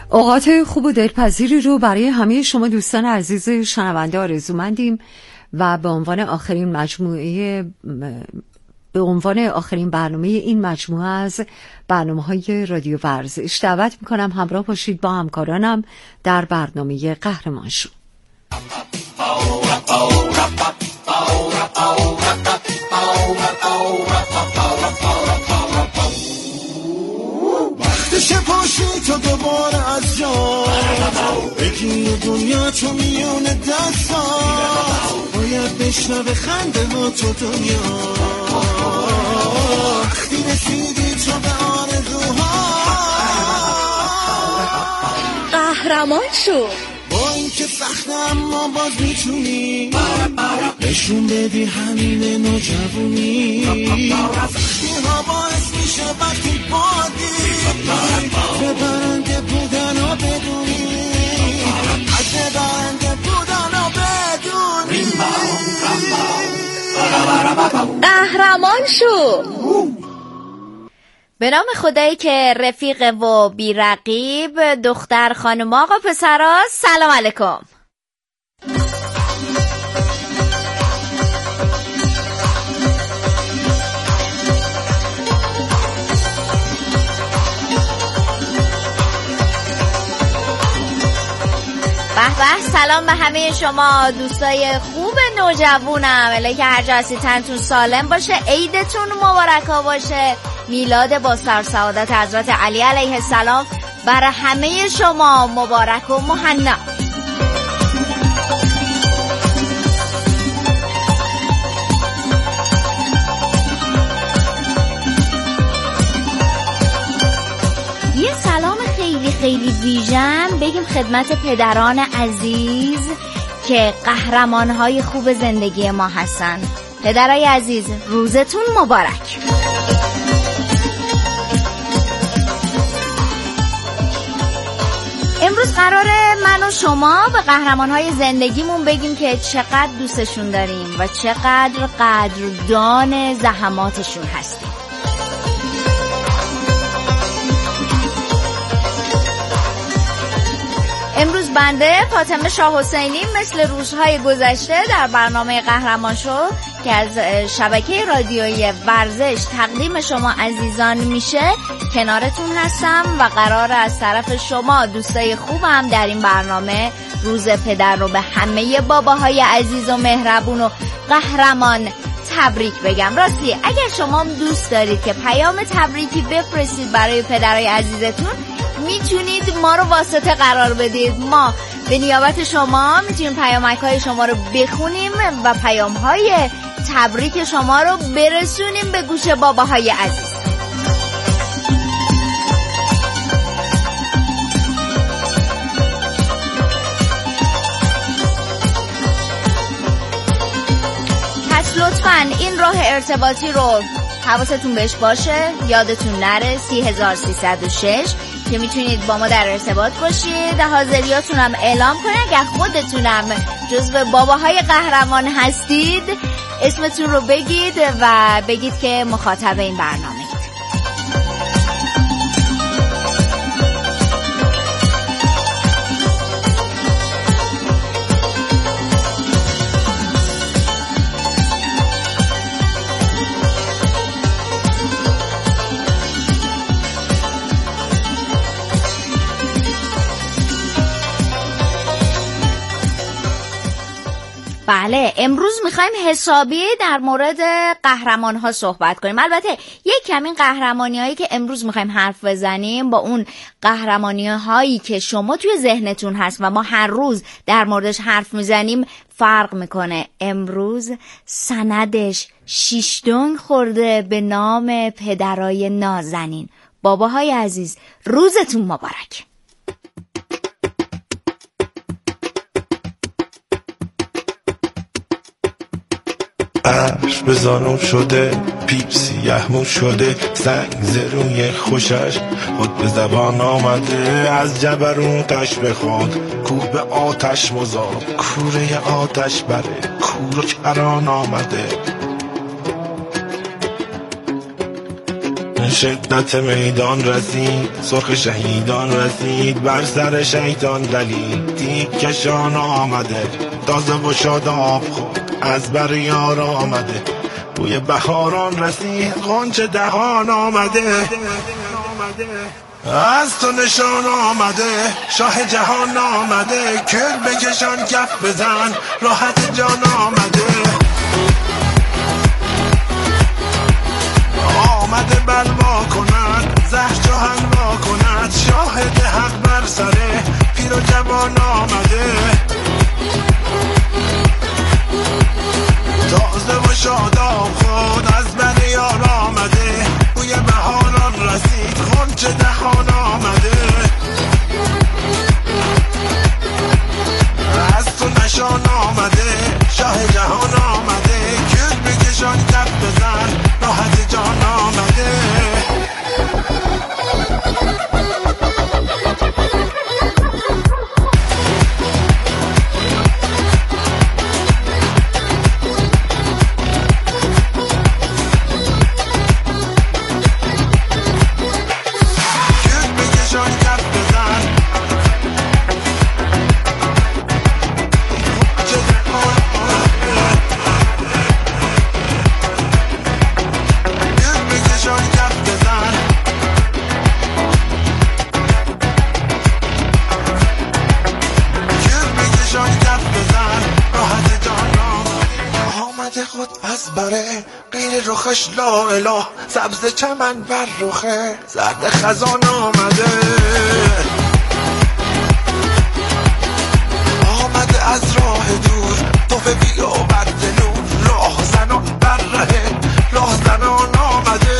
اوقات خوب و دلپذیری رو برای همه شما دوستان عزیز شنونده آرزومندیم و به عنوان آخرین برنامه این مجموعه از برنامه‌های رادیو ورزش دعوت می‌کنم همراه باشید با همکارانم در برنامه قهرمان شو. وقتشه پاشی تا دوباره از جا بگی دنیا تو میون دستات باید بشنوه خنده ها تو دنیا وقتی رسیدی تو به آرزوها قهرمان شو. با این که سخت اما باز میتونی نشون بدی همین نوجوانی سختی ها باعث میشه وقتی بادی به برنده بودن ها بدونی از برنده بودن ها بدونی قهرمان شو. به نام خدایی که رفیق و بی‌رقیب، دختر خانم آقا پسرا سلام علیکم. به سلام به همه شما دوستای خوب نوجوانم. الهی که هر جا هستید تنتون سالم باشه، عیدتون مبارک باشه، میلاد با سر سعادت حضرت علی علیه السلام برای همه شما مبارک و مهنا. یه سلام خیلی خیلی ویژن بگیم خدمت پدران عزیز که قهرمان‌های خوب زندگی ما هستن. پدرای عزیز روزتون مبارک. امروز قراره من و شما به قهرمان‌های زندگیمون بگیم که چقدر دوستشون داریم و چقدر قدردان زحماتشون هستیم. امروز بنده فاطمه شاه حسینی مثل روزهای گذشته در برنامه قهرمان شو که از شبکه رادیویی ورزش تقدیم شما عزیزان میشه کنارتون هستم و قرار از طرف شما دوستای خوبم در این برنامه روز پدر رو به همه باباهای عزیز و مهربون و قهرمان تبریک بگم. راستی اگر شما دوست دارید که پیام تبریکی بفرستید برای پدرای عزیزتون میتونید ما رو واسطه قرار بدید. ما به نیابت شما میتونیم پیامک‌های شما رو بخونیم و پیام‌های تبریک شما رو برسونیم به گوش باباهای عزیز. پس لطفاً این راه ارتباطی رو حواستون بهش باشه، یادتون نره 30306 که میتونید با ما در ارتباط باشید، حاضریاتون هم اعلام کنید. اگر خودتونم جزو باباهای قهرمان هستید اسمتون رو بگید و بگید که مخاطب این برنامه. بله امروز میخوایم حسابی در مورد قهرمان ها صحبت کنیم. البته یک کمی قهرمانی هایی که امروز میخوایم حرف بزنیم با اون قهرمانی هایی که شما توی ذهنتون هست و ما هر روز در موردش حرف میزنیم فرق میکنه. امروز سندش 6 دنگ خورده به نام پدرای نازنین. باباهای عزیز روزتون مبارک. عرش به زانو شده، پیپ سیه‌مو شده، سنگ زروی خوشش خود به زبان آمده. از جبروتش بخواد کوه به آتش مزاد، کوره آتش بره کور و کران آمده. شدت میدان رسید، سرخ شهیدان رسید، بر سر شیطان دلیل تیکشان آمده، تازه و شاداب خود از بر یار آمده، بوی بهاران رسید، غنچه دهان آمده، از تو نشان آمده، شاه جهان آمده، کل بکشان کف بزن، راحت جان آمده، آمده بلوا کند، زهر جهان وا کند، شاهد حق بر سره، پیر و جوان آمده، تازه و شاداب خود از بر یار آمده، بوی بهاران رسید، غنچه دهان آمده، از تو نشان آمده، شاه جهان آمده، کل بکشان کف بزن، راحت جان آمده. خود از بره غیر رخش لا اله، سبز چمن بر رخه، زرد خزان آمده، آمده از راه دور، توفه بی و بد نور، راه زنان بر ره، راه زنان آمده،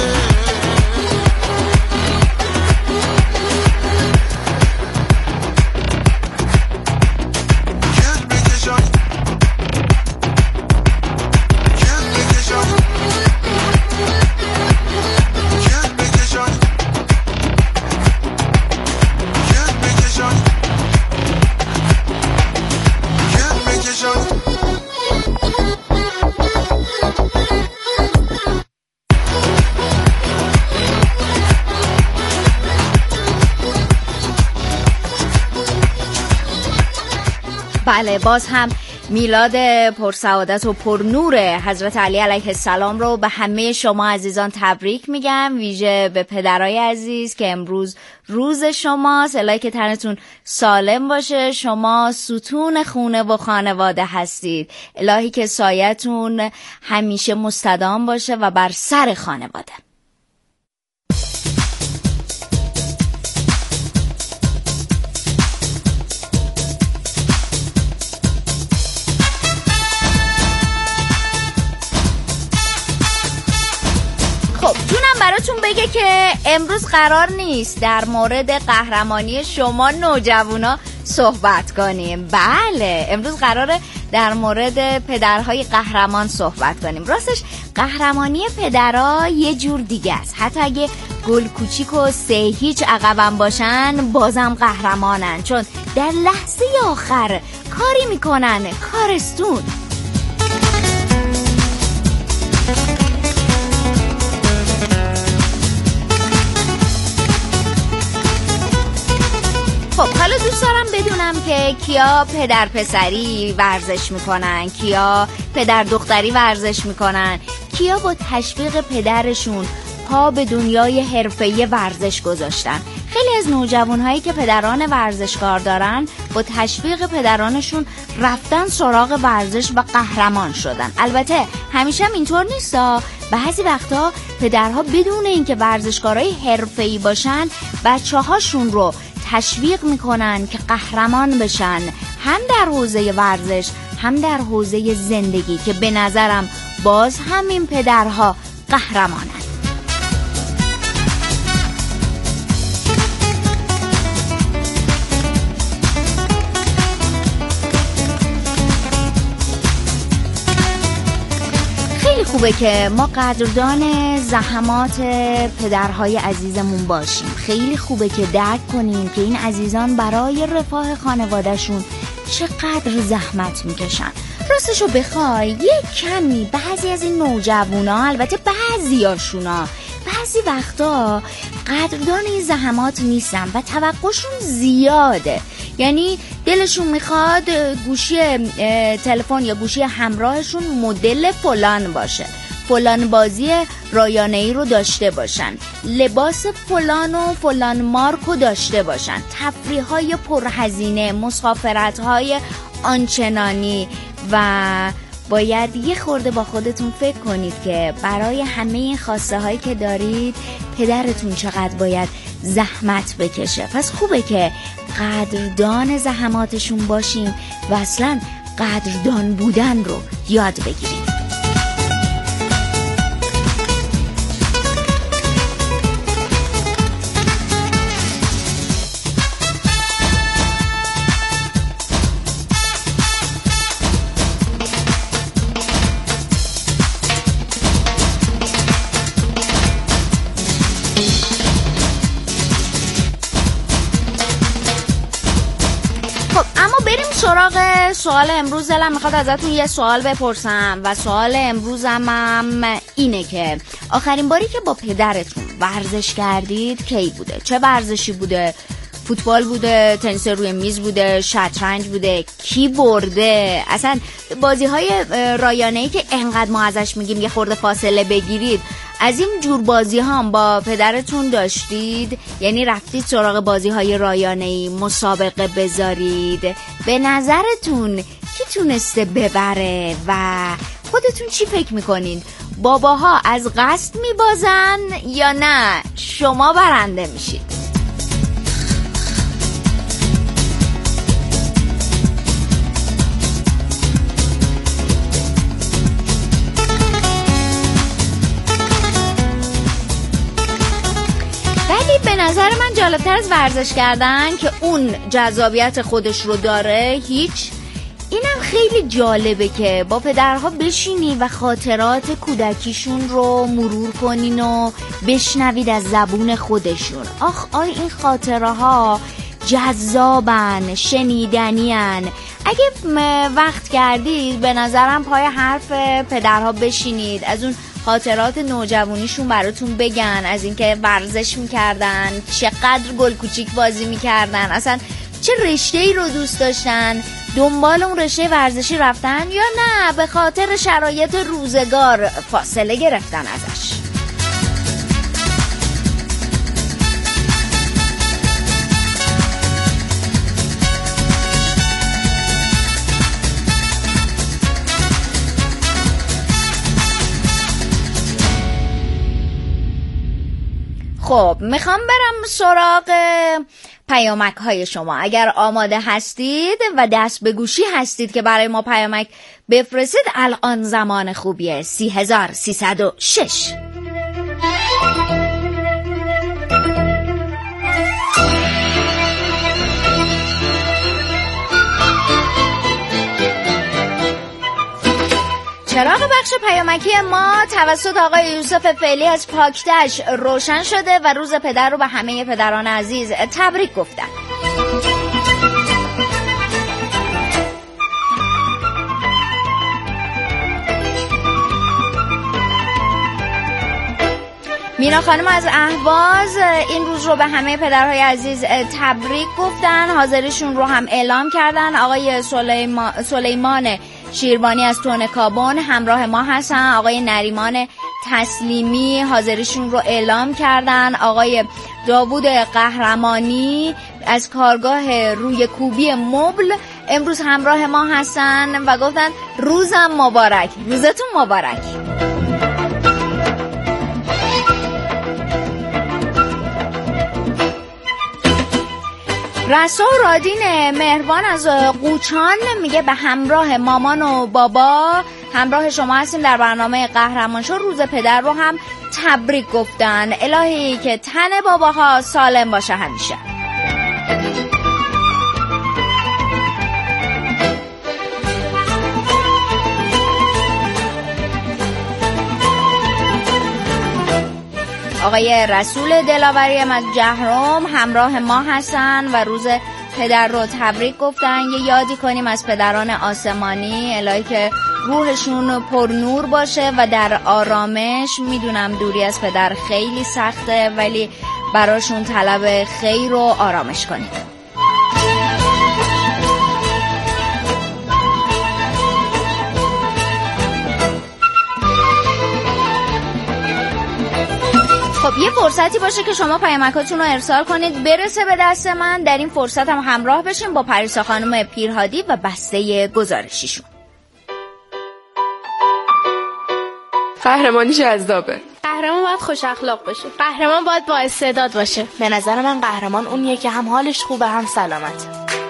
بله، باز هم میلاد پرسعادت و پرنور حضرت علی علیه السلام رو به همه شما عزیزان تبریک میگم، ویژه به پدرای عزیز که امروز روز شماست. الهی که تنتون سالم باشه، شما ستون خونه و خانواده هستید، الهی که سایتون همیشه مستدام باشه و بر سر خانواده. براتون بگه که امروز قرار نیست در مورد قهرمانی شما نوجوانا صحبت کنیم. بله، امروز قراره در مورد پدرهای قهرمان صحبت کنیم. راستش قهرمانی پدرها یه جور دیگه است. حتی اگه گل کوچیک و 3-0 عقبم باشن بازم قهرمانن، چون در لحظه آخر کاری میکنن کارستون. خب حالا دوست دارم بدونم که کیا پدر پسری ورزش میکنن، کیا پدر دختری ورزش میکنن، کیا با تشویق پدرشون پا به دنیای حرفه‌ای ورزش گذاشتن. خیلی از نوجوانهایی که پدران ورزشکار دارن با تشویق پدرانشون رفتن سراغ ورزش و قهرمان شدن. البته همیشه هم اینطور نیستا، بعضی وقتا پدرها بدون اینکه ورزشکارای حرفه‌ای باشن بچه‌هاشون رو تشویق میکنن که قهرمان بشن، هم در حوزه ورزش هم در حوزه زندگی، که به نظرم باز همین پدرها قهرمانن. خیلی خوبه که ما قدردان زحمات پدرهای عزیزمون باشیم. خیلی خوبه که درک کنیم که این عزیزان برای رفاه خانوادهشون چقدر زحمت میکشن. راستشو بخوای یک کمی بعضی از این نوجوانا، البته بعضیاشونا بعضی وقتا قدردان این زحمات نیستن و توقعشون زیاده. یعنی دلشون میخواد گوشی تلفن یا گوشی همراهشون مدل فلان باشه، فلان بازی رایانه‌ای رو داشته باشن، لباس فلان و فلان مارکو داشته باشن، تفریح‌های پرهزینه، مسافرت‌های آنچنانی. و باید یه خورده با خودتون فکر کنید که برای همه این خواسته هایی که دارید پدرتون چقدر باید زحمت بکشه. پس خوبه که قدردان زحماتشون باشیم و اصلا قدردان بودن رو یاد بگیرید. سراغ سوال امروز. دلم میخواد ازتون یه سوال بپرسم و سوال امروزم اینه که آخرین باری که با پدرتون ورزش کردید کی بوده؟ چه ورزشی بوده؟ فوتبال بوده، تنیس روی میز بوده، شطرنج بوده، کی برده؟ اصلا بازی های رایانه‌ای که انقدر ما ازش میگیم یه خورده فاصله بگیرید، از این جور بازی ها هم با پدرتون داشتید؟ یعنی رفتید سراغ بازی های رایانه‌ای مسابقه بذارید؟ به نظرتون کی تونسته ببره و خودتون چی فکر میکنین؟ باباها از قصد میبازن یا نه شما برنده میشید؟ به نظر من جالبتر از ورزش کردن که اون جذابیت خودش رو داره هیچ، اینم خیلی جالبه که با پدرها بشینی و خاطرات کودکیشون رو مرور کنین و بشنوید از زبون خودشون. آی این خاطره ها جذابن، شنیدنین. اگه وقت کردید به نظرم پای حرف پدرها بشینید، از اون خاطرات نوجوانیشون براتون بگن، از اینکه ورزش میکردن، چقدر گل کوچیک بازی میکردن، اصلا چه رشته‌ای رو دوست داشتن، دنبال اون رشته ورزشی رفتن یا نه به خاطر شرایط روزگار فاصله گرفتن ازش. خب میخوام برم سراغ پیامک های شما. اگر آماده هستید و دست به گوشی هستید که برای ما پیامک بفرستید، الان زمان خوبیه. 3306. چراغ بخش پیامکی ما توسط آقای یوسف فعلی از پاکتش روشن شده و روز پدر رو به همه پدران عزیز تبریک گفتن. مینا خانم از اهواز این روز رو به همه پدرهای عزیز تبریک گفتن، حاضریشون رو هم اعلام کردن. آقای سلیمان شیروانی از تونکابون همراه ما هستن. آقای نریمان تسلیمی حاضریشون رو اعلام کردن. آقای داوود قهرمانی از کارگاه روی کوبی مبل امروز همراه ما هستن و گفتن روزم مبارک، روزتون مبارک. رسا و رادین مهربان از قوچان میگه به همراه مامان و بابا همراه شما هستیم در برنامه قهرمان شو. روز پدر رو هم تبریک گفتن. الهی که تن باباها سالم باشه همیشه. آقای رسول دلاوری از جهرم همراه ما هستن و روز پدر رو تبریک گفتن. یه یادی کنیم از پدران آسمانی، الهی که روحشون پر نور باشه و در آرامش. میدونم دوری از پدر خیلی سخته، ولی براشون طلب خیر و آرامش کنید. خب یه فرصتی باشه که شما پیامکاتون رو ارسال کنید برسه به دست من. در این فرصت هم همراه بشیم با پریسا خانم پیرهادی و بسته گزارشیشون. قهرمانی جذابه. قهرمان باید خوش اخلاق باشه. قهرمان باید با استعداد باشه. به نظر من قهرمان اونیه که هم حالش خوبه هم سلامت.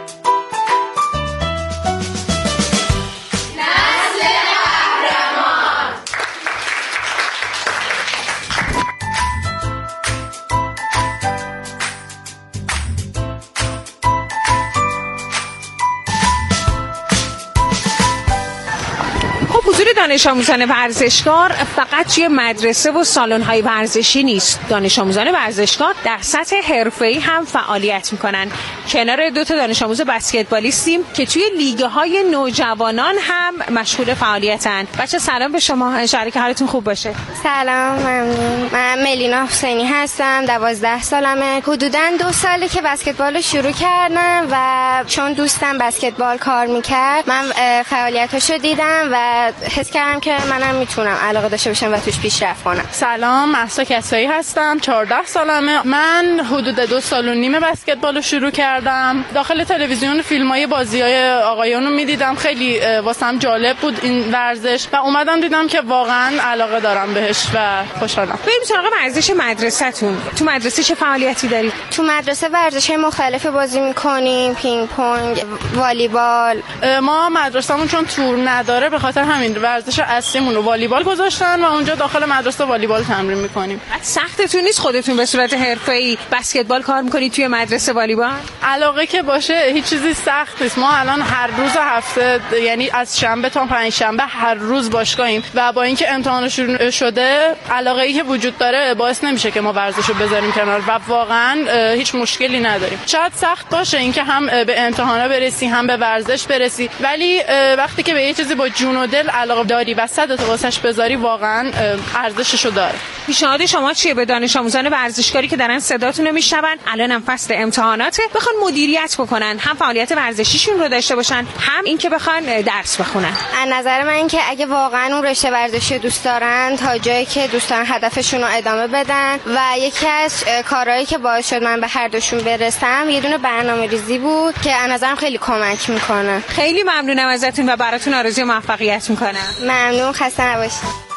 حضور دانش آموزان ورزشکار فقط توی مدرسه و سالن‌های ورزشی نیست. دانش آموزان ورزشکار در سطح حرفه‌ای هم فعالیت می‌کنن. کنار 2 تا دانش آموز بسکتبالیستیم که توی لیگ‌های نوجوانان هم مشغول فعالیتن. بچه سلام به شما، انشالله که حالتون خوب باشه. سلام، ممنون. من ملینا حسینی هستم، 12 سالمه. حدوداً 2 ساله که بسکتبال رو شروع کردم و چون دوستم بسکتبال کار می‌کرد، من فعالیتاشو دیدم و حس کردم که منم میتونم علاقه داشته باشم و توش پیشرفت کنم. سلام، مهسا کسایی هستم، 14 سالمه. من حدود 2 سال و نیم بسکتبال رو شروع کردم. داخل تلویزیون فیلمای بازیای آقایون رو میدیدم، خیلی واسم جالب بود این ورزش و اومدم دیدم که واقعا علاقه دارم بهش و خوشحالم. بریم سراغ ورزش مدرسه‌تون. تو مدرسه چه فعالیتی دارید؟ تو مدرسه ورزش‌های مختلف بازی می‌کنیم، پینگ پونگ، والیبال. ما مدرسه‌مون چون تور نداره به خاطر همین ورزش اصلیمون رو والیبال گذاشتن و اونجا داخل مدرسه والیبال تمرین می‌کنیم. سختتون نیست خودتون به صورت حرفه‌ای بسکتبال کار می‌کنید توی مدرسه والیبال؟ علاقه که باشه هیچ چیزی سخت نیست. ما الان هر روز هفته، یعنی از شنبه تا پنجشنبه هر روز باشگاهیم و با اینکه امتحان شروع شده علاقه‌ای که وجود داره باعث نمیشه که ما ورزشو بذاریم کنار و واقعا هیچ مشکلی نداریم. شاید سخت باشه اینکه هم به امتحانا برسی هم به ورزش برسی، ولی وقتی که به یه چیزی با جون و دل علاقه داری و صدت واسش بذاری واقعا ارزششو داره. پیشنهاد شما چیه به دانش آموزان ورزشکاری که دارن صداتون رو میشنون، الانم فصل امتحاناته، بخوان مدیریت بکنن، هم فعالیت ورزشیشون رو داشته باشن، هم اینکه بخوان درس بخونن؟ از نظر من این که اگه واقعا اون رشته ورزشی دوست دارن تا جایی که دوست دارن هدفشون رو ادامه بدن و یکی از کارهایی که باعث شد من به هر دوشون برسم یه دونه برنامه‌ریزی بود که از نظرم خیلی کمک میکنه. خیلی ممنونم ازتون و براتون آرزوی موفقیت میکنم. ممنون، خسته نباشید.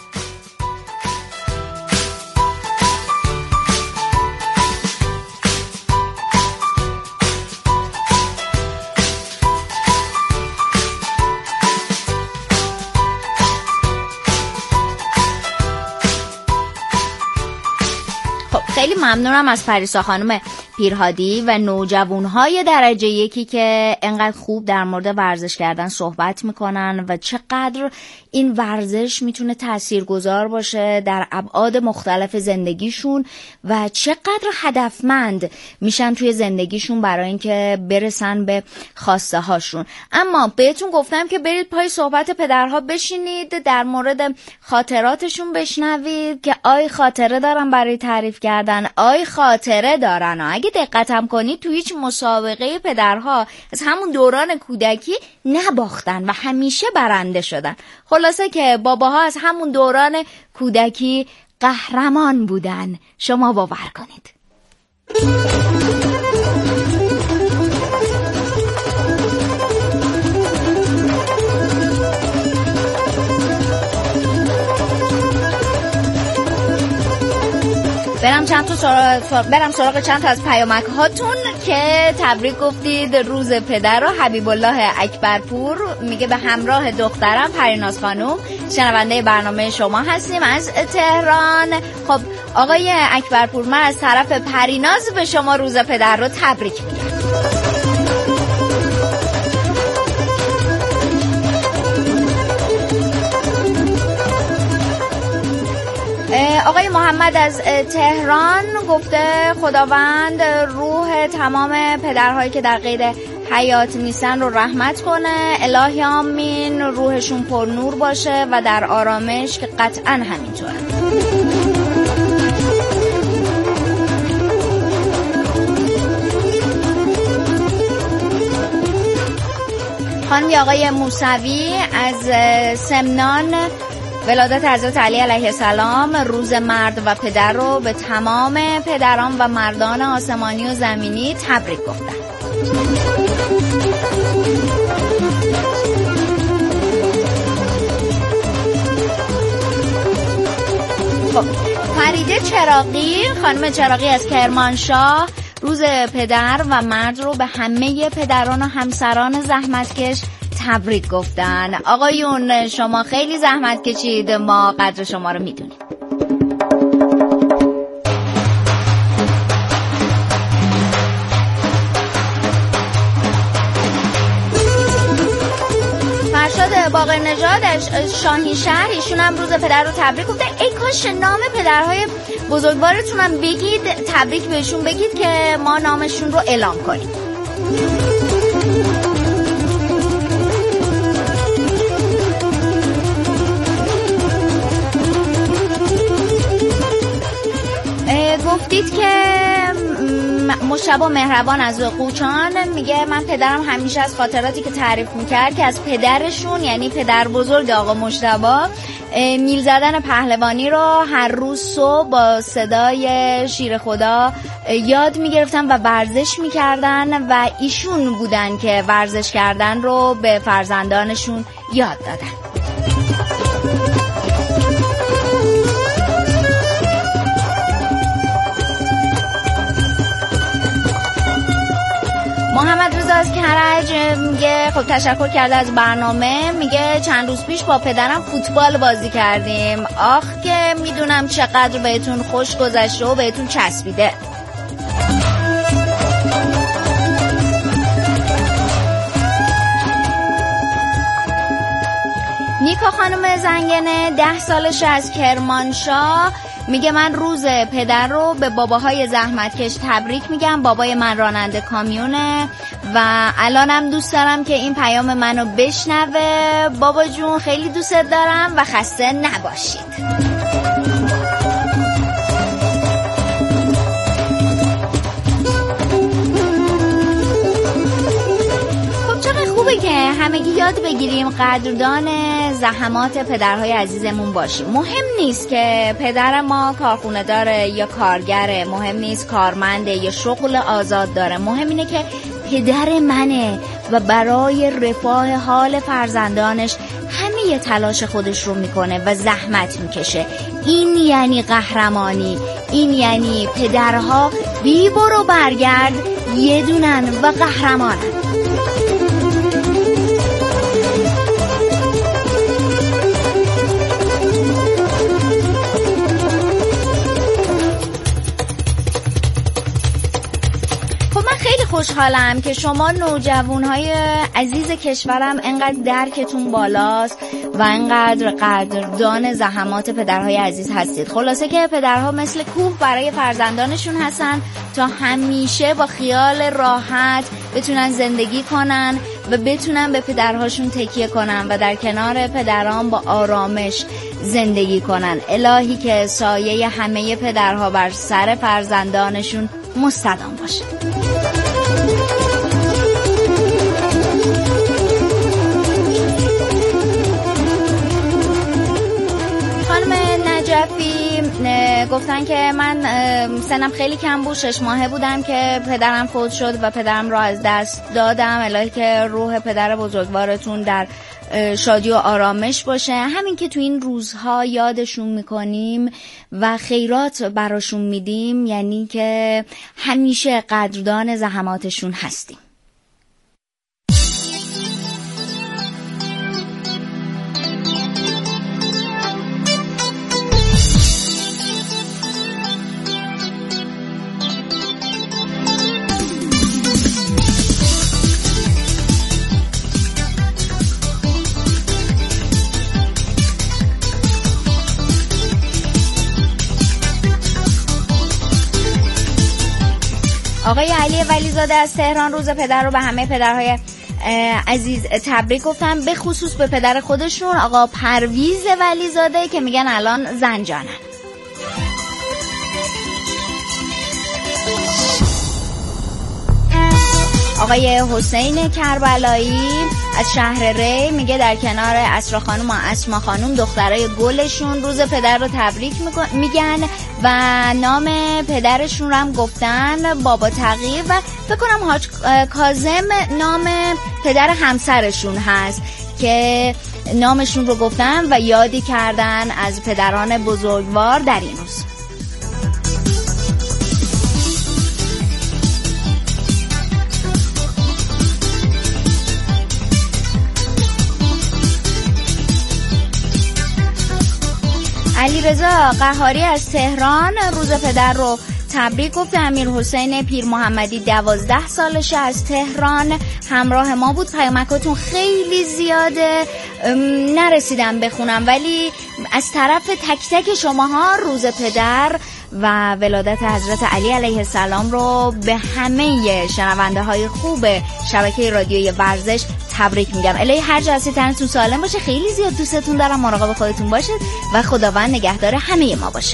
خیلی ممنونم از پریسا خانم پیرهادی و نوجوانهای درجه 1 که انقدر خوب در مورد ورزش کردن صحبت میکنن و چقدر این ورزش میتونه تاثیرگذار باشه در ابعاد مختلف زندگیشون و چقدر هدفمند میشن توی زندگیشون برای اینکه برسن به خواسته هاشون. اما بهتون گفتم که برید پای صحبت پدرها بشینید، در مورد خاطراتشون بشنوید که آی خاطره دارن برای تعریف کردن، آی خاطره دارن. اگه دقتم کنید تو هیچ مسابقه پدرها از همون دوران کودکی نباختن و همیشه برنده شدن. خلاصه که باباها از همون دوران کودکی قهرمان بودن. شما باور کنید. برم سراغ چند تا از پیامک هاتون که تبریک گفتید روز پدر رو. حبیب الله اکبرپور میگه به همراه دخترم پریناز خانم شنونده برنامه شما هستیم از تهران. خب آقای اکبرپور، من از طرف پریناز به شما روز پدر رو تبریک میگم. آقای محمد از تهران گفته خداوند روح تمام پدرهایی که در قید حیات نیستن رو رحمت کنه. الهی آمین. روحشون پر نور باشه و در آرامش که قطعا همینطوره. خانم آقای موسوی از سمنان، ولادت حضرت علی علیه السلام، روز مرد و پدر رو به تمام پدران و مردان آسمانی و زمینی تبریک گفتن. خب فریده چراغی، خانم چراغی از کرمانشاه، روز پدر و مرد رو به همه پدران و همسران زحمتکش تبریک گفتن. آقایون شما خیلی زحمت کشید، ما قدر شما رو میدونیم. فرشاد باقر نژاد شاهین شهر، ایشون هم روز پدر رو تبریک گفتن. ای کاش نام پدرهای بزرگوارتون هم بگید، تبریک بهشون بگید که ما نامشون رو اعلام کنیم. گفتید که مشتبه مهربان از قوچان میگه من پدرم همیشه از خاطراتی که تعریف میکرد که از پدرشون یعنی پدر بزرگ آقا مشتبه میل زدن پهلوانی رو هر روز صبح با صدای شیر خدا یاد میگرفتن و ورزش میکردن و ایشون بودن که ورزش کردن رو به فرزندانشون یاد دادن. محمد رضا از کرج میگه خب تشکر کرده از برنامه، میگه چند روز پیش با پدرم فوتبال بازی کردیم. آخ که میدونم چقدر بهتون خوش گذشته و بهتون چسبیده. نیکا خانم زنگنه 10 سالش از کرمانشاه، میگه من روز پدر رو به باباهای زحمتکش تبریک میگم. بابای من راننده کامیونه و الانم دوست دارم که این پیام منو بشنوه. بابا جون خیلی دوستت دارم و خسته نباشید. خوبه که همگی یاد بگیریم قدردان زحمات پدرهای عزیزمون باشیم. مهم نیست که پدر ما کارخونه داره یا کارگره، مهم نیست کارمنده یا شغل آزاد داره، مهم اینه که پدر منه و برای رفاه حال فرزندانش همه تلاش خودش رو میکنه و زحمت میکشه. این یعنی قهرمانی، این یعنی پدرها بی برو برگرد یه دونن و قهرمانن. خوشحالم که شما نوجوانهای عزیز کشورم انقدر درکتون بالاست و انقدر قدردان زحمات پدرهای عزیز هستید. خلاصه که پدرها مثل کوه برای فرزندانشون هستن تا همیشه با خیال راحت بتونن زندگی کنن و بتونن به پدرهاشون تکیه کنن و در کنار پدران با آرامش زندگی کنن. الهی که سایه همه پدرها بر سر فرزندانشون مستدام باشه. گفتن که من سنم خیلی کم بود، 6 ماهه بودم که پدرم فوت شد و پدرم را از دست دادم. الهی که روح پدر بزرگوارتون در شادی و آرامش باشه. همین که تو این روزها یادشون میکنیم و خیرات براشون میدیم یعنی که همیشه قدردان زحماتشون هستیم. آقای علی ولیزاده از تهران روز پدر رو به همه پدرهای عزیز تبریک گفتم، به خصوص به پدر خودشون آقا پرویز ولیزاده که میگن الان زنجانن. آقای حسین کربلایی از شهر ری میگه در کنار اسرا خانم و اسما خانم دخترای گلشون روز پدر رو تبریک میگن و نام پدرشون رو هم گفتن بابا تقی و فکر کنم حاج کاظم نام پدر همسرشون هست که نامشون رو گفتن و یادی کردن از پدران بزرگوار در این روز. علیرضا قهاری از تهران روز پدر رو تبریک گفت. امیر حسین پیر محمدی 12 سالشه از تهران همراه ما بود. پیامکاتون خیلی زیاده نرسیدم بخونم، ولی از طرف تک تک شماها روز پدر و ولادت حضرت علی علیه السلام رو به همه شنونده های خوب شبکه رادیوی ورزش تبریک میگم. الهی هر جا هستید تنتون سالم باشه. خیلی زیاد دوستتون دارم. مراقب خودتون باشید و خداوند نگهدار همه ما باشه.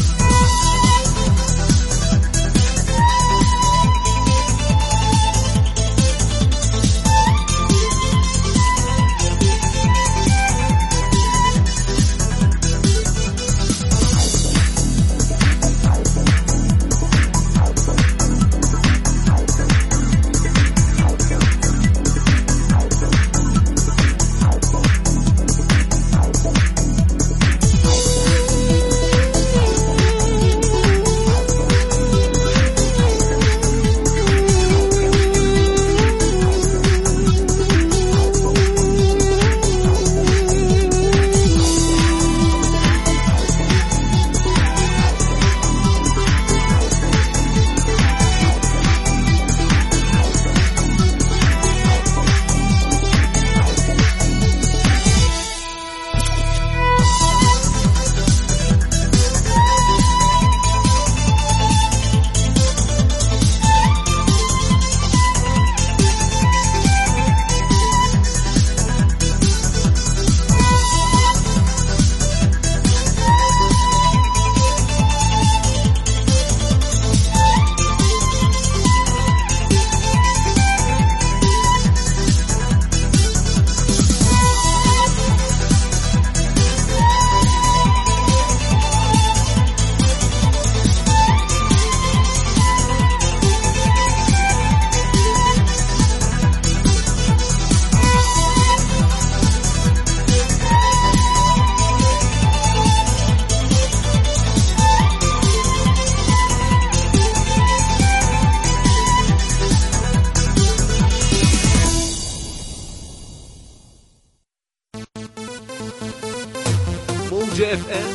موج FM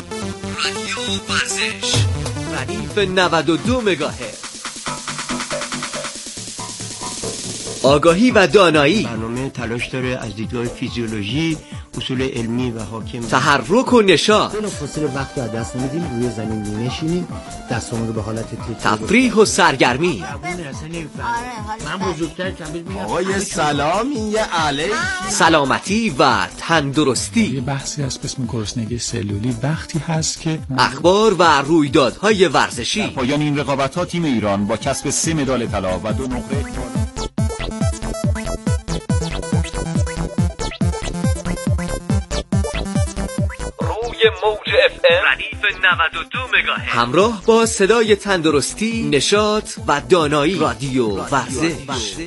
رادیو ورزش ردیف 92 مگاهرتز. آگاهی و دانایی. برنامه تلاش داره از دیدگاه فیزیولوژی اصول علمی و حاکم تحرک و نشاط. بلافاصله وقت رو از دست نمیدیم، روی زمین می‌نشینیم، دستامون رو به حالت تفریح و سرگرمی. من بزرگتر کمبل میگم آقای سلام، یه علیک. سلامتی و تندرستی. یه بحثی هست به اسم گرسنگی سلولی. وقتی هست که اخبار و رویدادهای ورزشی. در پایان این رقابت‌ها تیم ایران با کسب 3 مدال طلا و 2 نقره موج FM ردیف 92 مگاهرتز همراه با صدای تندرستی، نشاط و دانایی. رادیو ورزش.